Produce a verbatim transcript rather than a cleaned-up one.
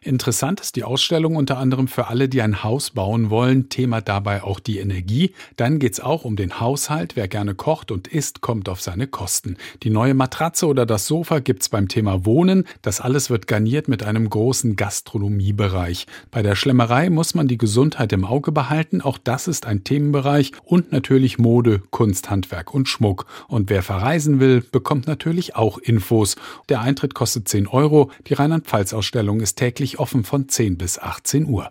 Interessant ist die Ausstellung unter anderem für alle, die ein Haus bauen wollen. Thema dabei auch die Energie. Dann geht es auch um den Haushalt. Wer gerne kocht und isst, kommt auf seine Kosten. Die neue Matratze oder das Sofa gibt's beim Thema Wohnen. Das alles wird garniert mit einem großen Gastronomiebereich. Bei der Schlemmerei muss man die Gesundheit im Auge behalten. Auch das ist ein Themenbereich. Und natürlich Mode, Kunst, Handwerk und Schmuck. Und wer verreisen will, bekommt natürlich auch Infos. Der Eintritt kostet zehn Euro. Die Rheinland-Pfalz-Ausstellung ist täglich offen von zehn bis achtzehn Uhr.